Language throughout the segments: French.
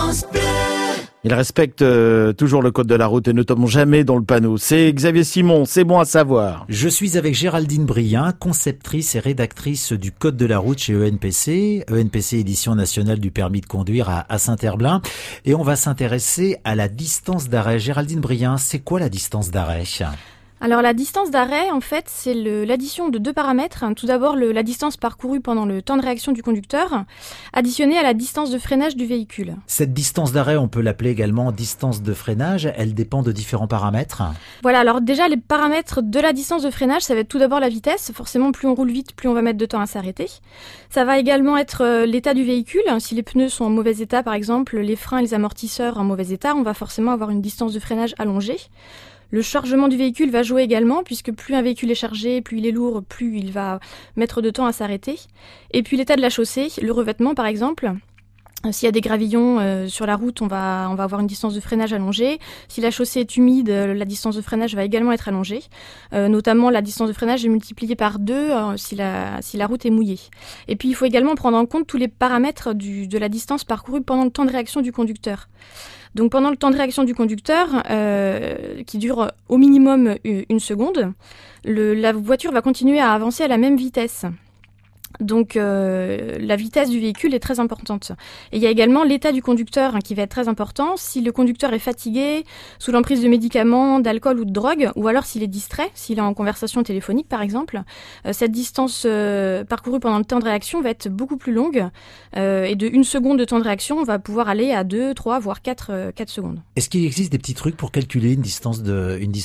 France Bleu. Il respecte toujours le code de la route et ne tombe jamais dans le panneau. C'est Xavier Simon, c'est bon à savoir. Je suis avec Géraldine Brien, conceptrice et rédactrice du code de la route chez ENPC, édition nationale du permis de conduire à Saint-Herblain. Et on va s'intéresser à la distance d'arrêt. Géraldine Brien, c'est quoi la distance d'arrêt ? Alors la distance d'arrêt, en fait, c'est l'addition de deux paramètres. Tout d'abord, la distance parcourue pendant le temps de réaction du conducteur, additionnée à la distance de freinage du véhicule. Cette distance d'arrêt, on peut l'appeler également distance de freinage. Elle dépend de différents paramètres. Voilà, alors déjà, les paramètres de la distance de freinage, ça va être tout d'abord la vitesse. Forcément, plus on roule vite, plus on va mettre de temps à s'arrêter. Ça va également être l'état du véhicule. Si les pneus sont en mauvais état, par exemple, les freins et les amortisseurs en mauvais état, on va forcément avoir une distance de freinage allongée. Le chargement du véhicule va jouer également, puisque plus un véhicule est chargé, plus il est lourd, plus il va mettre de temps à s'arrêter. Et puis l'état de la chaussée, le revêtement par exemple. S'il y a des gravillons sur la route, on va avoir une distance de freinage allongée. Si la chaussée est humide, la distance de freinage va également être allongée. Notamment, la distance de freinage est multipliée par 2 si la route est mouillée. Et puis, il faut également prendre en compte tous les paramètres de la distance parcourue pendant le temps de réaction du conducteur. Donc pendant le temps de réaction du conducteur, qui dure au minimum une seconde, la voiture va continuer à avancer à la même vitesse. Donc la vitesse du véhicule est très importante. Et il y a également l'état du conducteur qui va être très important. Si le conducteur est fatigué, sous l'emprise de médicaments, d'alcool ou de drogue, ou alors s'il est distrait, s'il est en conversation téléphonique par exemple, cette distance parcourue pendant le temps de réaction va être beaucoup plus longue. Et de 1 seconde de temps de réaction, on va pouvoir aller à 2, 3, voire 4 secondes. Est-ce qu'il existe des petits trucs pour calculer une distance d'arrêt ?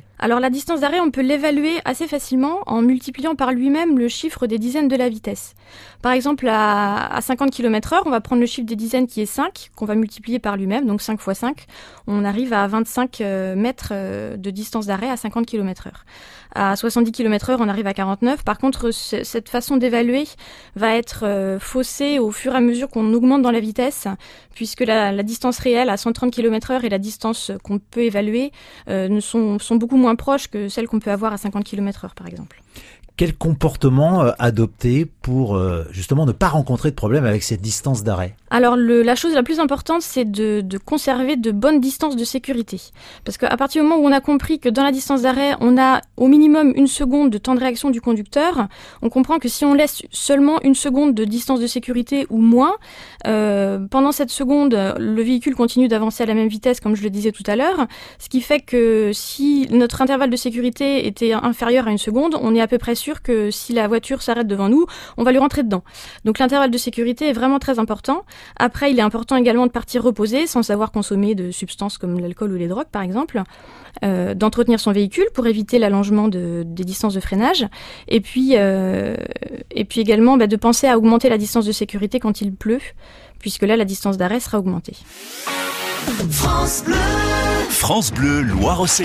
Alors la distance d'arrêt, on peut l'évaluer assez facilement en multipliant par lui-même le chiffre des dizaines de la vitesse. Par exemple, à 50 km/h, on va prendre le chiffre des dizaines qui est 5, qu'on va multiplier par lui-même, donc 5 fois 5. On arrive à 25 mètres de distance d'arrêt à 50 km/h. À 70 km/h, on arrive à 49. Par contre, cette façon d'évaluer va être faussée au fur et à mesure qu'on augmente dans la vitesse, puisque la distance réelle à 130 km/h et la distance qu'on peut évaluer sont beaucoup moins proches que celles qu'on peut avoir à 50 km/h, par exemple. Quel comportement adopter pour justement ne pas rencontrer de problème avec cette distance d'arrêt ? Alors la chose la plus importante, c'est de conserver de bonnes distances de sécurité. Parce qu'à partir du moment où on a compris que dans la distance d'arrêt, on a au minimum 1 seconde de temps de réaction du conducteur, on comprend que si on laisse seulement 1 seconde de distance de sécurité ou moins, pendant cette seconde, le véhicule continue d'avancer à la même vitesse, comme je le disais tout à l'heure, ce qui fait que si notre intervalle de sécurité était inférieur à 1 seconde, on est à peu près sûr que si la voiture s'arrête devant nous, on va lui rentrer dedans. Donc l'intervalle de sécurité est vraiment très important. Après, il est important également de partir reposer sans avoir consommé de substances comme l'alcool ou les drogues, par exemple. D'entretenir son véhicule pour éviter l'allongement des distances de freinage. Et puis également de penser à augmenter la distance de sécurité quand il pleut, puisque là, la distance d'arrêt sera augmentée. France Bleu, Loire-Océan.